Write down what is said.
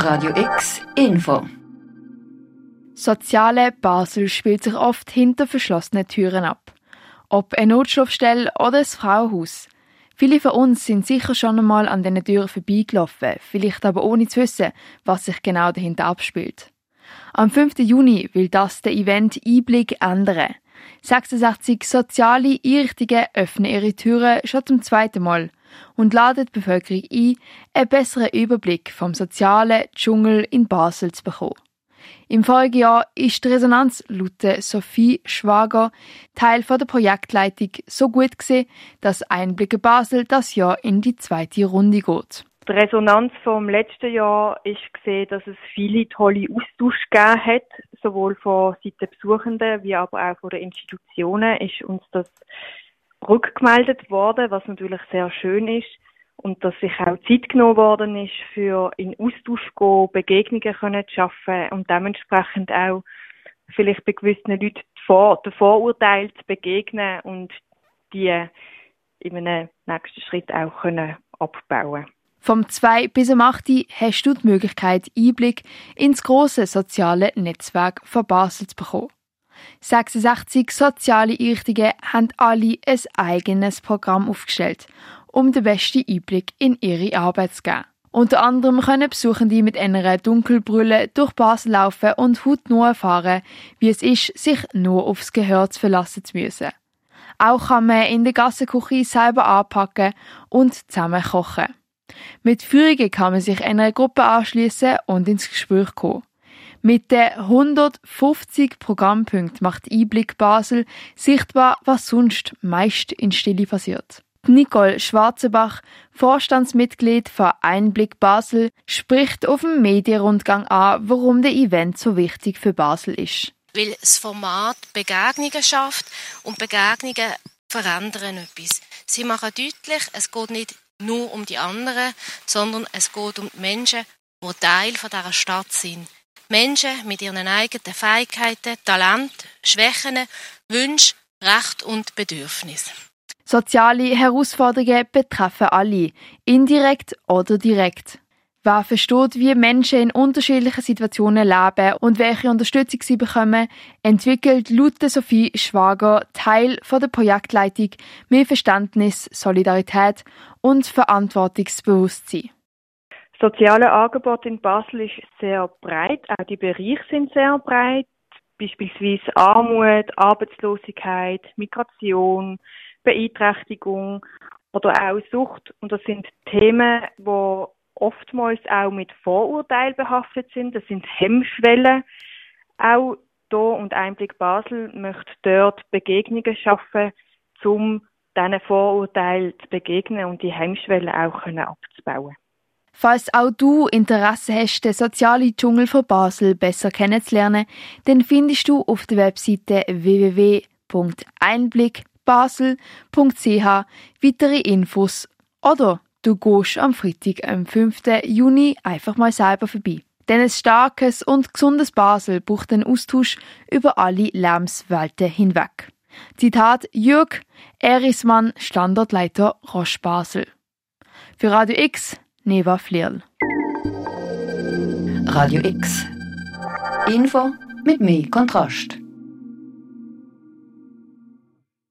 Radio X Info. Soziale Basel spielt sich oft hinter verschlossenen Türen ab. Ob eine Notschlafstelle oder ein Frauenhaus. Viele von uns sind sicher schon einmal an diesen Türen vorbeigelaufen, vielleicht aber ohne zu wissen, was sich genau dahinter abspielt. Am 5. Juni will das der Event Einblick ändern. 66 soziale Einrichtungen öffnen ihre Türen schon zum zweiten Mal und laden die Bevölkerung ein, einen besseren Überblick vom sozialen Dschungel in Basel zu bekommen. Im vorigen Jahr ist die Resonanz laut Sophie Schwager, Teil der Projektleitung, so gut gewesen, dass Einblicke Basel das Jahr in die zweite Runde geht. Die Resonanz vom letzten Jahr ist gesehen, dass es viele tolle Austausche gegeben hat, sowohl von Seiten der Besuchenden wie aber auch von den Institutionen ist uns das rückgemeldet worden, was natürlich sehr schön ist. Und dass sich auch Zeit genommen worden ist, für in Austausch zu gehen, Begegnungen zu schaffen und dementsprechend auch vielleicht bei gewissen Leuten den Vorurteilen zu begegnen und die in einem nächsten Schritt auch abbauen. Vom 2 bis am 8 hast du die Möglichkeit, Einblick ins grosse soziale Netzwerk von Basel zu bekommen. 66 soziale Einrichtungen haben alle ein eigenes Programm aufgestellt, um den besten Einblick in ihre Arbeit zu geben. Unter anderem können Besuchende mit einer Dunkelbrille durch Basel laufen und hautnah erfahren, wie es ist, sich nur aufs Gehör zu verlassen zu müssen. Auch kann man in der Gassenküche selber anpacken und zusammen kochen. Mit Führungen kann man sich einer Gruppe anschliessen und ins Gespräch kommen. Mit den 150 Programmpunkten macht Einblick Basel sichtbar, was sonst meist in Stille passiert. Nicole Schwarzenbach, Vorstandsmitglied von Einblick Basel, spricht auf dem Medienrundgang an, warum der Event so wichtig für Basel ist. Weil das Format Begegnungen schafft und Begegnungen verändern etwas. Sie machen deutlich, es geht nicht nur um die anderen, sondern es geht um die Menschen, die Teil dieser Stadt sind. Menschen mit ihren eigenen Fähigkeiten, Talent, Schwächen, Wünschen, Rechten und Bedürfnissen. Soziale Herausforderungen betreffen alle, indirekt oder direkt. Wer versteht, wie Menschen in unterschiedlichen Situationen leben und welche Unterstützung sie bekommen, entwickelt laut Sophie Schwager, Teil der Projektleitung, mehr Verständnis, Solidarität und Verantwortungsbewusstsein. Soziale Angebot in Basel ist sehr breit, auch die Bereiche sind sehr breit, beispielsweise Armut, Arbeitslosigkeit, Migration, Beeinträchtigung oder auch Sucht. Und das sind Themen, die oftmals auch mit Vorurteilen behaftet sind. Das sind Hemmschwellen. Auch hier und Einblick Basel möchte dort Begegnungen schaffen, um diesen Vorurteilen zu begegnen und die Hemmschwellen auch abzubauen. Falls auch du Interesse hast, den sozialen Dschungel von Basel besser kennenzulernen, dann findest du auf der Webseite www.einblickbasel.ch weitere Infos oder du gehst am Freitag, am 5. Juni, einfach mal selber vorbei. Denn ein starkes und gesundes Basel braucht einen Austausch über alle Lebenswelten hinweg. Zitat Jürg Erismann, Standortleiter Roche Basel. Für Radio X, Neva Flierl. Radio X. Info mit mehr Kontrast.